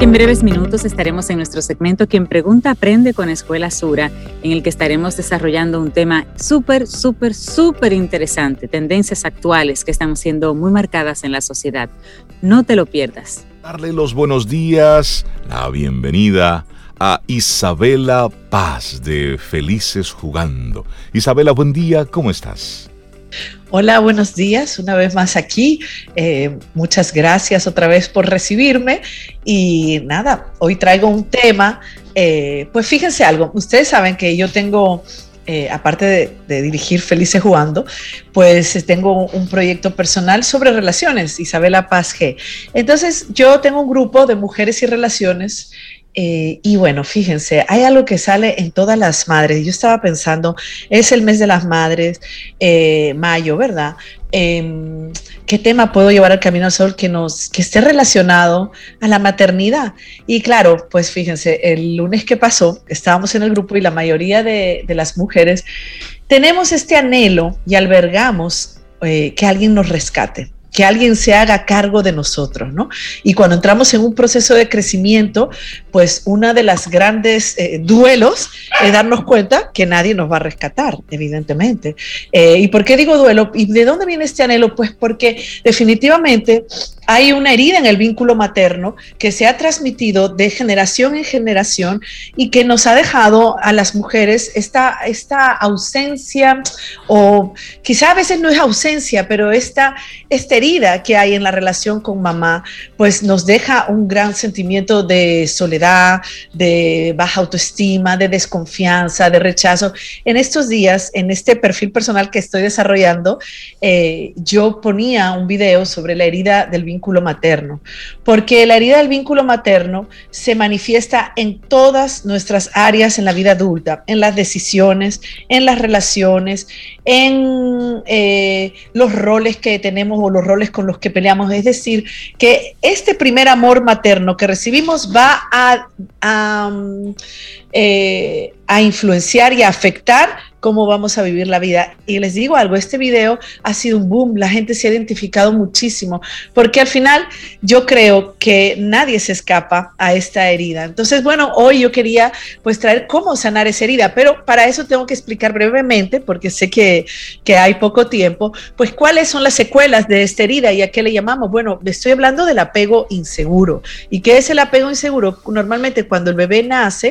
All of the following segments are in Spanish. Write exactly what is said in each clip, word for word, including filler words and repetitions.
En breves minutos estaremos en nuestro segmento Quien Pregunta Aprende con Escuela Sura, en el que estaremos desarrollando un tema súper, súper, súper interesante, tendencias actuales que están siendo muy marcadas en la sociedad. No te lo pierdas. Darle los buenos días, la bienvenida a Isabela Paz de Felices Jugando. Isabela, buen día, ¿cómo estás? Hola, buenos días, una vez más aquí. Eh, muchas gracias otra vez por recibirme. Y nada, hoy traigo un tema, eh, pues fíjense algo, ustedes saben que yo tengo, eh, aparte de, de dirigir Felices Jugando, pues tengo un proyecto personal sobre relaciones, Isabela Paz G. Entonces yo tengo un grupo de mujeres y relaciones. Eh, y bueno, fíjense, hay algo que sale en todas las madres. Yo estaba pensando, es el mes de las madres, eh, mayo, ¿verdad? Eh, ¿Qué tema puedo llevar al Camino al Sol que, nos, que esté relacionado a la maternidad? Y claro, pues fíjense, el lunes que pasó, estábamos en el grupo y la mayoría de, de las mujeres tenemos este anhelo y albergamos eh, que alguien nos rescate, que alguien se haga cargo de nosotros, ¿no? Y cuando entramos en un proceso de crecimiento, pues una de las grandes eh, duelos es darnos cuenta que nadie nos va a rescatar, evidentemente. Eh, ¿Y por qué digo duelo? ¿Y de dónde viene este anhelo? Pues porque definitivamente hay una herida en el vínculo materno que se ha transmitido de generación en generación y que nos ha dejado a las mujeres esta, esta ausencia, o quizá a veces no es ausencia, pero esta, esta herida que hay en la relación con mamá, pues nos deja un gran sentimiento de soledad, de baja autoestima, de desconfianza, de rechazo. En estos días, en este perfil personal que estoy desarrollando, eh, yo ponía un video sobre la herida del vínculo vínculo materno, porque la herida del vínculo materno se manifiesta en todas nuestras áreas en la vida adulta, en las decisiones, en las relaciones, en eh, los roles que tenemos o los roles con los que peleamos. Es decir, que este primer amor materno que recibimos va a, a, eh, a influenciar y a afectar cómo vamos a vivir la vida. Y les digo algo, este video ha sido un boom, la gente se ha identificado muchísimo, porque al final yo creo que nadie se escapa a esta herida. Entonces, bueno, hoy yo quería pues traer cómo sanar esa herida, pero para eso tengo que explicar brevemente, porque sé que, que hay poco tiempo, pues cuáles son las secuelas de esta herida y a qué le llamamos. Bueno, estoy hablando del apego inseguro. ¿Y qué es el apego inseguro? Normalmente cuando el bebé nace,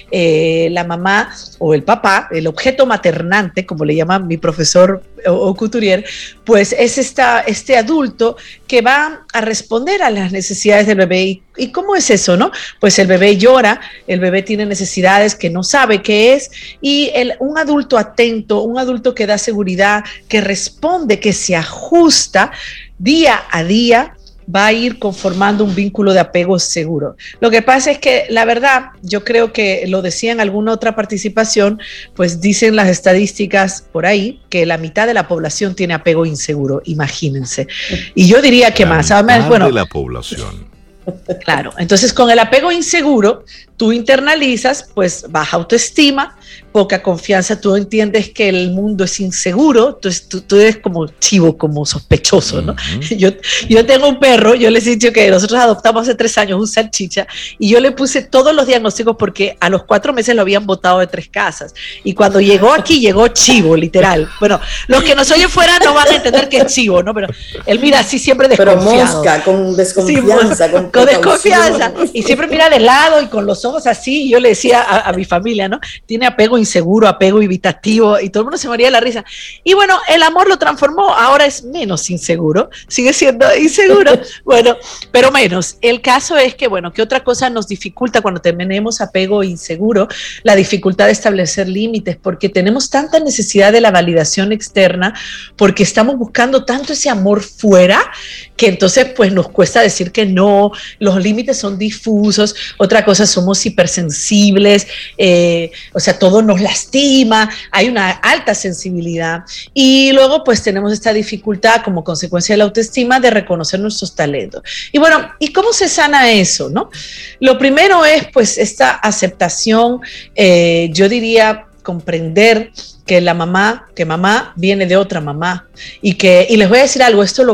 eh, la mamá o el papá, el objeto maternante, como le llama mi profesor o, o Couturier, pues es esta, este adulto que va a responder a las necesidades del bebé. ¿Y, y cómo es eso, no? Pues el bebé llora, el bebé tiene necesidades que no sabe qué es, y el, un adulto atento, un adulto que da seguridad, que responde, que se ajusta día a día, va a ir conformando un vínculo de apego seguro. Lo que pasa es que la verdad, yo creo que lo decía en alguna otra participación, pues dicen las estadísticas por ahí que la mitad de la población tiene apego inseguro, imagínense. Y yo diría que la más. Mitad Además, bueno, de la población. Claro, entonces con el apego inseguro, tú internalizas pues baja autoestima, poca confianza, tú entiendes que el mundo es inseguro, entonces tú, tú eres como chivo, como sospechoso, ¿no? Uh-huh. Yo, yo tengo un perro, yo les he dicho que nosotros adoptamos hace tres años un salchicha y yo le puse todos los diagnósticos porque a los cuatro meses lo habían botado de tres casas y cuando llegó aquí llegó chivo, literal. Bueno, los que nos oyen fuera no van a entender que es chivo, ¿no? Pero él mira así siempre desconfiado. Pero mosca, con desconfianza. Sí, con, con desconfianza y siempre mira de lado y con los ojos así. Y yo le decía a, a mi familia, ¿no? Tiene apego inseguro, apego evitativo y todo el mundo se moría de la risa. Y bueno, el amor lo transformó, ahora es menos inseguro, sigue siendo inseguro, bueno, pero menos. El caso es que, bueno, ¿qué otra cosa nos dificulta cuando tenemos apego inseguro? La dificultad de establecer límites, porque tenemos tanta necesidad de la validación externa, porque estamos buscando tanto ese amor fuera, que entonces pues nos cuesta decir que no, los límites son difusos. Otra cosa, somos hipersensibles, eh, o sea, todo nos lastima, hay una alta sensibilidad y luego pues tenemos esta dificultad como consecuencia de la autoestima de reconocer nuestros talentos. Y bueno, ¿y cómo se sana eso, no? Lo primero es pues esta aceptación, eh, yo diría comprender que la mamá, que mamá viene de otra mamá y que, y les voy a decir algo, esto lo veo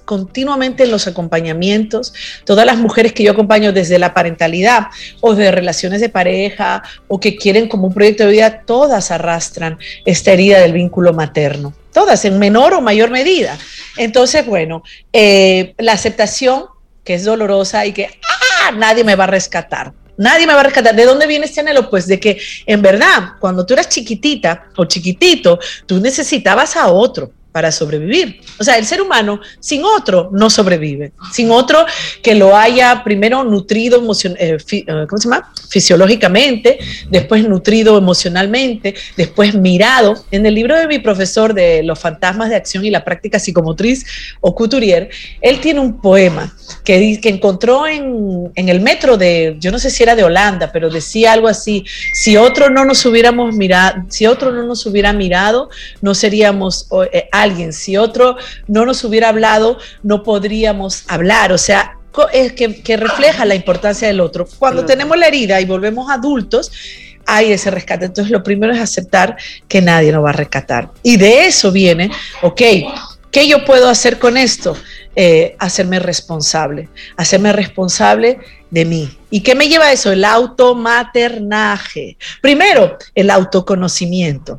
continuamente en los acompañamientos. Todas las mujeres que yo acompaño desde la parentalidad o de relaciones de pareja o que quieren como un proyecto de vida, todas arrastran esta herida del vínculo materno. Todas, en menor o mayor medida. Entonces, bueno, eh, la aceptación, que es dolorosa y que ¡ah! Nadie me va a rescatar. Nadie me va a rescatar. ¿De dónde viene este anhelo? Pues de que, en verdad, cuando tú eras chiquitita o chiquitito, tú necesitabas a otro para sobrevivir. O sea, el ser humano sin otro no sobrevive. Sin otro que lo haya primero nutrido emocion- eh, fi- eh, ¿cómo se llama? fisiológicamente, después nutrido emocionalmente, después mirado. En el libro de mi profesor de Los fantasmas de acción y la práctica psicomotriz, o Couturier, él tiene un poema que, que encontró en, en el metro de, yo no sé si era de Holanda, pero decía algo así: si otro no nos hubiéramos mirado, si otro no nos hubiera mirado, no seríamos eh, alguien. Si otro no nos hubiera hablado, no podríamos hablar. O sea, es que, que refleja la importancia del otro. Cuando claro. tenemos la herida y volvemos adultos, hay ese rescate. Entonces, lo primero es aceptar que nadie nos va a rescatar. Y de eso viene, ok, ¿qué yo puedo hacer con esto? Eh, hacerme responsable, hacerme responsable de mí. ¿Y qué me lleva a eso? El automaternaje. Primero, el autoconocimiento.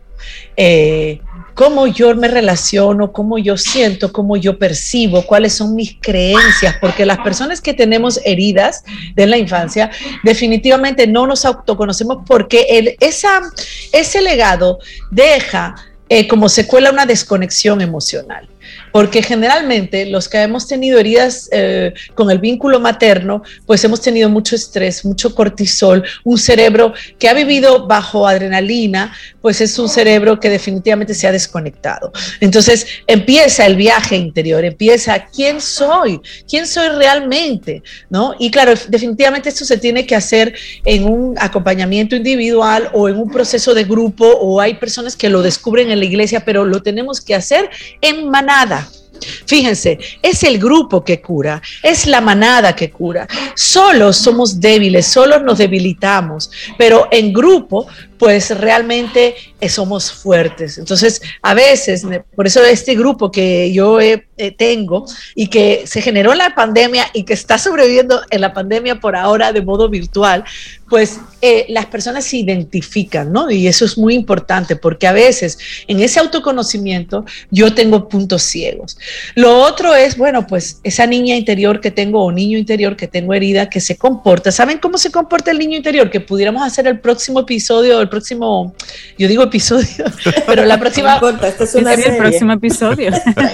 Eh, cómo yo me relaciono, cómo yo siento, cómo yo percibo, cuáles son mis creencias, porque las personas que tenemos heridas de la infancia definitivamente no nos autoconocemos, porque el, esa, ese legado deja eh, como secuela una desconexión emocional. Porque generalmente los que hemos tenido heridas eh, con el vínculo materno, pues hemos tenido mucho estrés, mucho cortisol, un cerebro que ha vivido bajo adrenalina, pues es un cerebro que definitivamente se ha desconectado. Entonces empieza el viaje interior, empieza quién soy, quién soy realmente, ¿no? Y claro, definitivamente esto se tiene que hacer en un acompañamiento individual o en un proceso de grupo, o hay personas que lo descubren en la iglesia, pero lo tenemos que hacer en manada. Fíjense, es el grupo que cura, es la manada que cura. Solos somos débiles, solos nos debilitamos, pero en grupo, pues realmente eh, somos fuertes. Entonces, a veces, por eso este grupo que yo eh, eh, tengo y que se generó en la pandemia y que está sobreviviendo en la pandemia por ahora de modo virtual, pues eh, las personas se identifican, ¿no? Y eso es muy importante, porque a veces en ese autoconocimiento yo tengo puntos ciegos. Lo otro es, bueno, pues esa niña interior que tengo o niño interior que tengo herida, que se comporta. ¿Saben cómo se comporta el niño interior? Que pudiéramos hacer el próximo episodio, el próximo, yo digo episodio, pero la próxima... No importa, esta es una serie. El próximo episodio.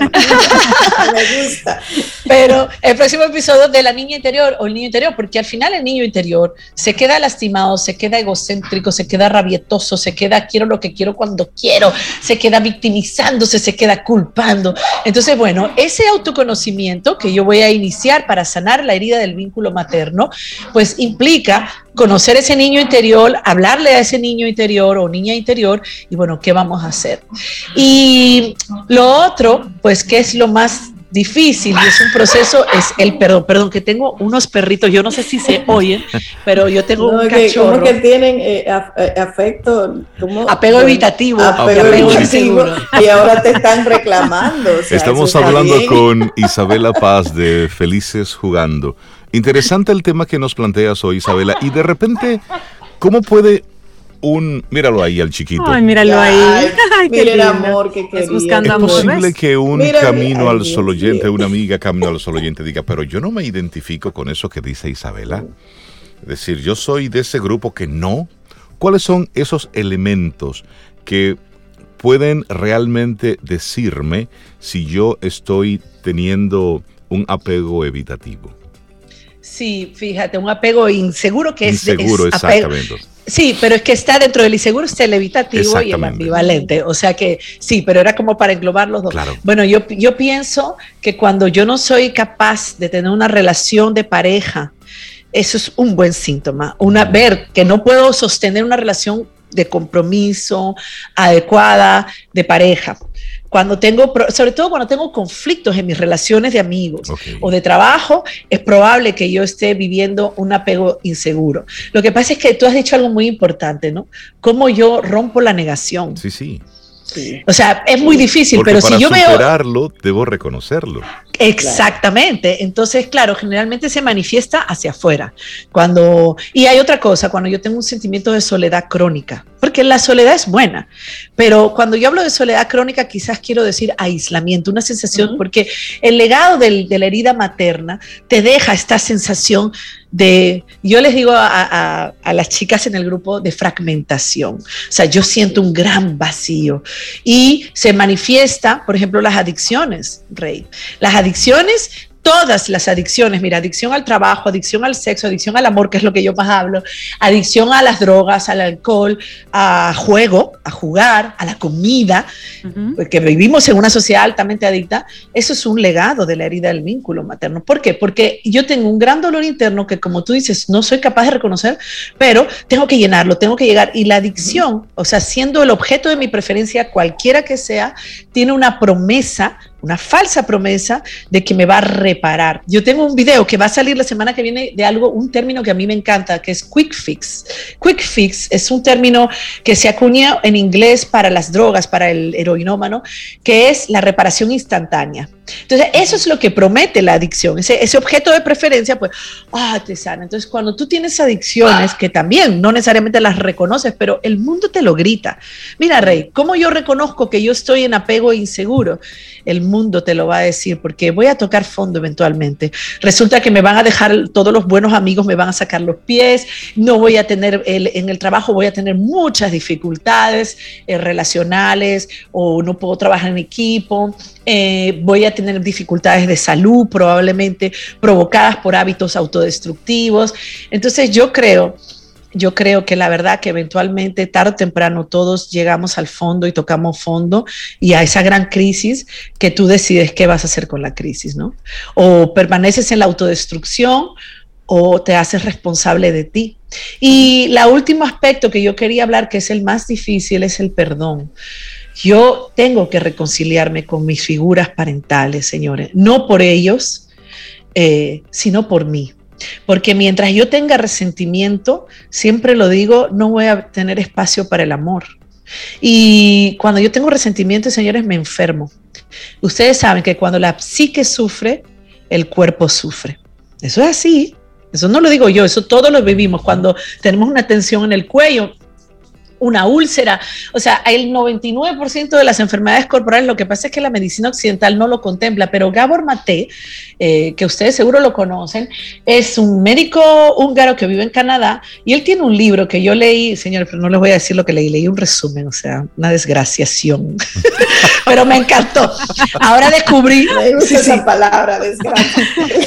Me gusta. Pero el próximo episodio de la niña interior o el niño interior, porque al final el niño interior se queda lastimado, se queda egocéntrico, se queda rabietoso, se queda quiero lo que quiero cuando quiero, se queda victimizándose, se queda culpando. Entonces, bueno, ese autoconocimiento que yo voy a iniciar para sanar la herida del vínculo materno, pues implica conocer ese niño interior, hablarle a ese niño interior o niña interior y bueno, ¿qué vamos a hacer? Y lo otro, pues, ¿qué es lo más difícil? Y es un proceso, es el perdón, perdón, que tengo unos perritos, yo no sé si se oyen, pero yo tengo no, un que, cachorro. ¿Cómo que tienen eh, afecto? ¿Cómo? Apego bueno, evitativo. Apego, apego evitativo, y ahora te están reclamando. O sea, estamos hablando bien. Con Isabela Paz de Felices Jugando. Interesante el tema que nos planteas hoy, Isabela, y de repente, ¿cómo puede un... Míralo ahí al chiquito. Ay, míralo ahí. Ay, Ay, mira el amor que quería. Es posible ¿ves? Que un mira, camino ay, al sol oyente, una amiga camino al sol oyente diga, pero yo no me identifico con eso que dice Isabela. Es decir, yo soy de ese grupo que no. ¿Cuáles son esos elementos que pueden realmente decirme si yo estoy teniendo un apego evitativo? Sí, fíjate, un apego inseguro que es... Inseguro, es exactamente. Apego. Sí, pero es que está dentro del inseguro, está el evitativo y el ambivalente. O sea que sí, pero era como para englobar los dos. Claro. Bueno, yo, yo pienso que cuando yo no soy capaz de tener una relación de pareja, eso es un buen síntoma. Una, ver que no puedo sostener una relación de compromiso adecuada de pareja. Cuando tengo, sobre todo cuando tengo conflictos en mis relaciones de amigos okay. o de trabajo, es probable que yo esté viviendo un apego inseguro. Lo que pasa es que tú has dicho algo muy importante, ¿no? Cómo yo rompo la negación. Sí, sí. Sí. O sea, es muy difícil, porque pero para si yo superarlo, veo... debo reconocerlo. Exactamente. Claro. Entonces, claro, generalmente se manifiesta hacia afuera. Cuando, y hay otra cosa, cuando yo tengo un sentimiento de soledad crónica, porque la soledad es buena, pero cuando yo hablo de soledad crónica, quizás quiero decir aislamiento, una sensación, uh-huh. porque el legado del, de la herida materna te deja esta sensación de, yo les digo a, a, a las chicas en el grupo, de fragmentación. O sea, yo siento un gran vacío y se manifiesta, por ejemplo, las adicciones, Rey. Las adicciones, todas las adicciones, mira, adicción al trabajo, adicción al sexo, adicción al amor, que es lo que yo más hablo, adicción a las drogas, al alcohol, a juego, a jugar, a la comida, uh-huh. porque vivimos en una sociedad altamente adicta. Eso es un legado de la herida del vínculo materno. ¿Por qué? Porque yo tengo un gran dolor interno que, como tú dices, no soy capaz de reconocer, pero tengo que llenarlo, tengo que llegar. Y la adicción, uh-huh. o sea, siendo el objeto de mi preferencia, cualquiera que sea, tiene una promesa, una falsa promesa de que me va a reparar. Yo tengo un video que va a salir la semana que viene de algo, un término que a mí me encanta, que es quick fix. Quick fix es un término que se acuña en inglés para las drogas, para el heroinómano, que es la reparación instantánea. Entonces, eso es lo que promete la adicción. Ese, ese objeto de preferencia, pues, ah, te sana. Entonces, cuando tú tienes adicciones, que también no necesariamente las reconoces, pero el mundo te lo grita. Mira, Rey, ¿cómo yo reconozco que yo estoy en apego inseguro? El mundo te lo va a decir, porque voy a tocar fondo eventualmente. Resulta que me van a dejar, todos los buenos amigos me van a sacar los pies, no voy a tener, el, en el trabajo voy a tener muchas dificultades eh, relacionales, o no puedo trabajar en equipo, eh, voy a tener dificultades de salud probablemente provocadas por hábitos autodestructivos. Entonces yo creo... Yo creo que la verdad que eventualmente, tarde o temprano, todos llegamos al fondo y tocamos fondo y a esa gran crisis que tú decides qué vas a hacer con la crisis, ¿no? O permaneces en la autodestrucción o te haces responsable de ti. Y el último aspecto que yo quería hablar, que es el más difícil, es el perdón. Yo tengo que reconciliarme con mis figuras parentales, señores, no por ellos, eh, sino por mí. Porque mientras yo tenga resentimiento, siempre lo digo, no voy a tener espacio para el amor. Y cuando yo tengo resentimiento, señores, me enfermo. Ustedes saben que cuando la psique sufre, el cuerpo sufre. Eso es así. Eso no lo digo yo, eso todos lo vivimos. Cuando tenemos una tensión en el cuello, una úlcera, o sea, el noventa y nueve por ciento de las enfermedades corporales, lo que pasa es que la medicina occidental no lo contempla, pero Gabor Maté, eh, que ustedes seguro lo conocen, es un médico húngaro que vive en Canadá y él tiene un libro que yo leí, señores, pero no les voy a decir lo que leí, leí un resumen, o sea, una desgraciación, pero me encantó. Ahora descubrí, sí, esa sí. palabra, desgracia.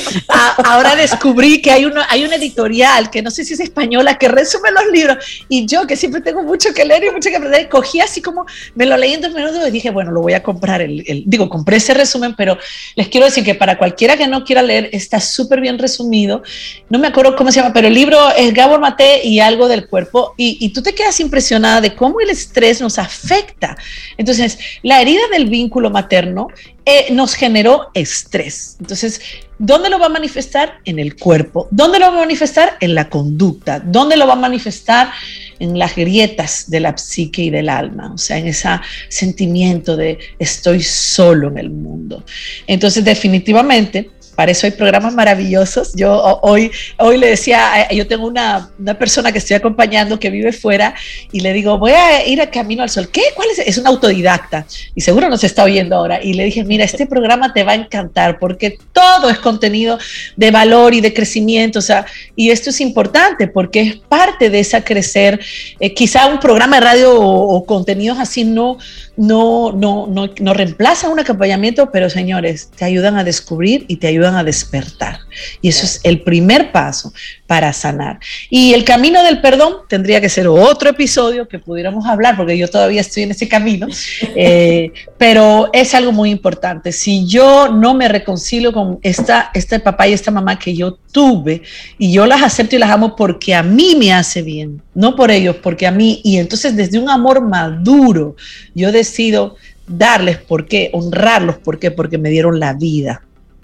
Ahora descubrí que hay, uno, hay una editorial que no sé si es española que resume los libros y yo que siempre tengo mucho que leer y mucho que aprender, cogí así como, me lo leí en dos minutos y dije, bueno, lo voy a comprar, el, el, digo, compré ese resumen, pero les quiero decir que para cualquiera que no quiera leer, está súper bien resumido, no me acuerdo cómo se llama, pero el libro es Gabor Maté y algo del cuerpo, y, y tú te quedas impresionada de cómo el estrés nos afecta. Entonces, la herida del vínculo materno eh, nos generó estrés. Entonces, ¿dónde lo va a manifestar? En el cuerpo. ¿Dónde lo va a manifestar? En la conducta. ¿Dónde lo va a manifestar? En las grietas de la psique y del alma, o sea, en ese sentimiento de estoy solo en el mundo. Entonces, definitivamente, para eso hay programas maravillosos. Yo hoy, hoy le decía, yo tengo una, una persona que estoy acompañando que vive fuera y le digo, voy a ir a Camino al Sol. ¿Qué? ¿Cuál es? Es un autodidacta y seguro nos está oyendo ahora. Y le dije, mira, este programa te va a encantar porque todo es contenido de valor y de crecimiento. O sea, y esto es importante porque es parte de esa crecer. Eh, quizá un programa de radio o, o contenidos así no, no, no, no, no reemplaza un acompañamiento, pero señores, te ayudan a descubrir y te ayudan a despertar. Y eso es el primer paso para sanar. Y el camino del perdón tendría que ser otro episodio que pudiéramos hablar, porque yo todavía estoy en ese camino, eh, pero es algo muy importante. Si yo no me reconcilio con esta, este papá y esta mamá que yo tuve, y yo las acepto y las amo porque a mí me hace bien, no por ellos, porque a mí, y entonces desde un amor maduro, yo decido darles por qué, honrarlos, ¿por qué? Porque me dieron la vida.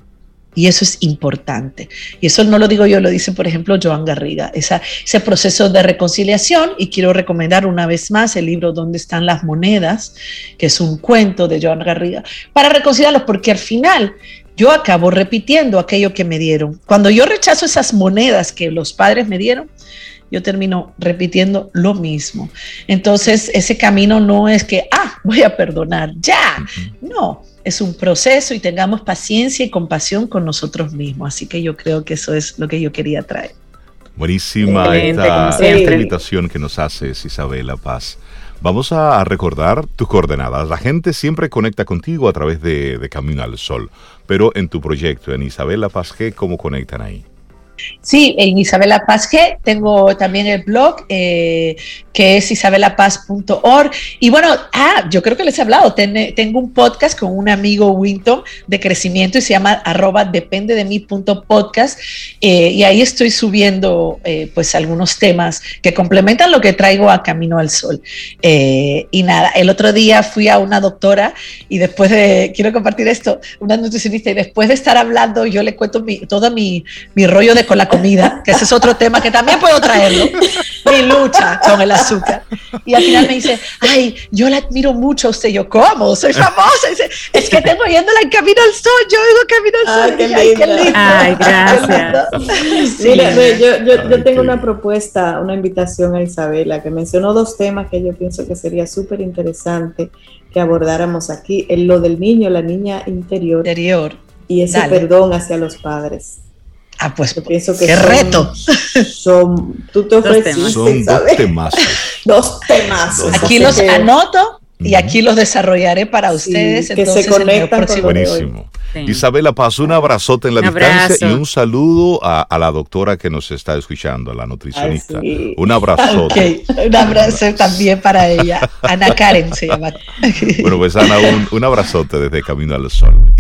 Y eso es importante. Y eso no lo digo yo, lo dice, por ejemplo, Joan Garriga. Esa, ese proceso de reconciliación, y quiero recomendar una vez más el libro ¿Dónde están las monedas?, que es un cuento de Joan Garriga, para reconciliarlos, porque al final yo acabo repitiendo aquello que me dieron. Cuando yo rechazo esas monedas que los padres me dieron, yo termino repitiendo lo mismo. Entonces, ese camino no es que, ah, voy a perdonar, ya. No, es un proceso y tengamos paciencia y compasión con nosotros mismos. Así que yo creo que eso es lo que yo quería traer. Buenísima esta, esta invitación que nos haces, Isabela Paz. Vamos a recordar tus coordenadas. La gente siempre conecta contigo a través de, de Camino al Sol, pero en tu proyecto, en Isabela Paz G, ¿cómo conectan ahí? Sí, en Isabela Paz G tengo también el blog eh, que es isabela paz punto org y bueno, ah, yo creo que les he hablado, ten, tengo un podcast con un amigo Winton de crecimiento y se llama arroba depende de mí punto podcast eh, y ahí estoy subiendo eh, pues algunos temas que complementan lo que traigo a Camino al Sol eh, y nada, el otro día fui a una doctora y después de, quiero compartir esto, una nutricionista y después de estar hablando yo le cuento mi, todo mi, mi rollo de con la comida, que ese es otro tema que también puedo traerlo, mi lucha con el azúcar. Y al final me dice, ay, yo la admiro mucho a usted. Yo, ¿cómo? Soy famosa. Dice, es que tengo yéndola en Camino al Sol, yo oigo Camino al Sol. Ay, qué, ay, qué lindo. Ay, gracias. Sí. Mira, yo, yo, yo tengo una propuesta, una invitación a Isabela, que mencionó dos temas que yo pienso que sería súper interesante que abordáramos aquí, en lo del niño, la niña interior, interior. Y ese Dale. perdón hacia los padres. Ah, pues, yo pienso que qué son, reto. Son, tú te ofreciste, son dos temas. Dos temas. Aquí los que, anoto y aquí los desarrollaré para ustedes. Sí, que se conectan con buenísimo. Sí. Isabela Paz, un abrazote en la un distancia abrazo. Y un saludo a, a la doctora que nos está escuchando, a la nutricionista. Ay, sí. Un abrazote. Okay. Un abrazo también para ella. Ana Karen se llama. Bueno, pues Ana, un, un abrazote desde Camino al Sol.